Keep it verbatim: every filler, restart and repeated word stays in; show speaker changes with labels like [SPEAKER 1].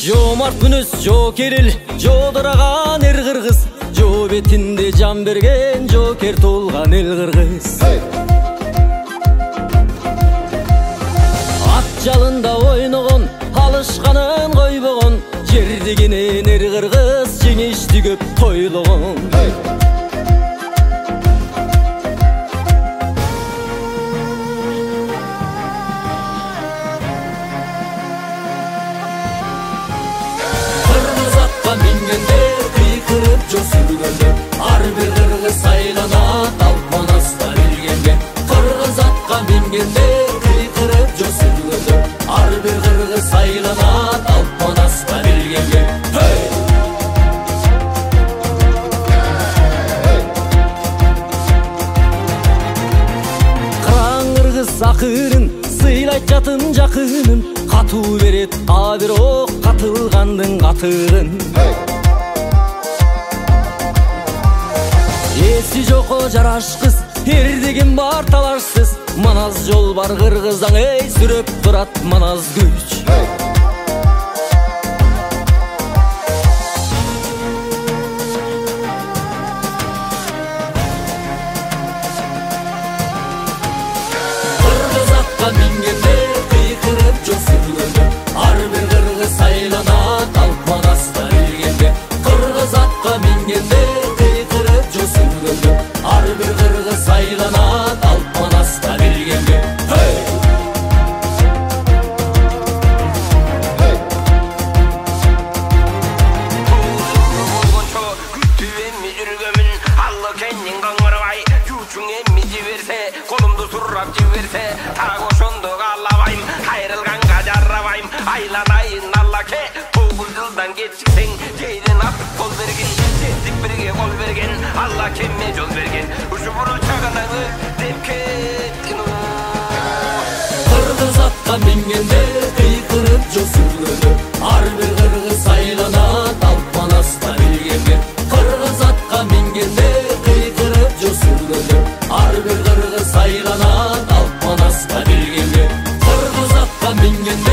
[SPEAKER 1] Жомарт мүнөз, жо керил, жодыраған ер кыргыз, жо бетинде жан берген, жокер толган эл кыргыз. Ат жалында ойногон, алышканын койбогон, жер дегенен ер кыргыз, жеңишти көп тойлогон. Мингенде кыйкырып жо сүргөндө, ар бир кыргыз айланат алпанаста билгенде. Кыргыз атка мингенде кыйкырып жо сүргөндө, ар бир кыргыз айланат алпанаста билгенде. Кыран кыргыз акырын сыйлайт жатын жакынын, катуу берет а бир ок катылгандын катырын. Эси жоко жарашкыз, эр деген бар талашсыз, манас жол бар кыргыздаң, эй сүрөп турат манас күч. Кыргыз атка мингенде кыйкырып жо сүргөндө, ар бир кыргыз айланат алпанаста билгенде. Кыргыз атка мингенде кыйкырып жо сүргөндө, ар бир кыргыз айланат алпанаста билгенде.
[SPEAKER 2] Kolumdu surrap jiberse, tak oşondu kalabayım, ayrılganga jarrabeyim, aylanayın allake, toğul yıldan geçiksen, jeyden atıp kol bergen, jettik birge kol bergen, Allah kemme jol bergen, uşu bunu çagananı depkettin o.
[SPEAKER 1] Kırgız atka mingende kıykırıp jo sürgöndö, ar bir kırgız aylanat alpanasta bilgende. Kırgız atka mingende kıykırıp jo sürgöndö, ar bir kırgız aylanat alpanasta bilgende. Kırgız atka mingende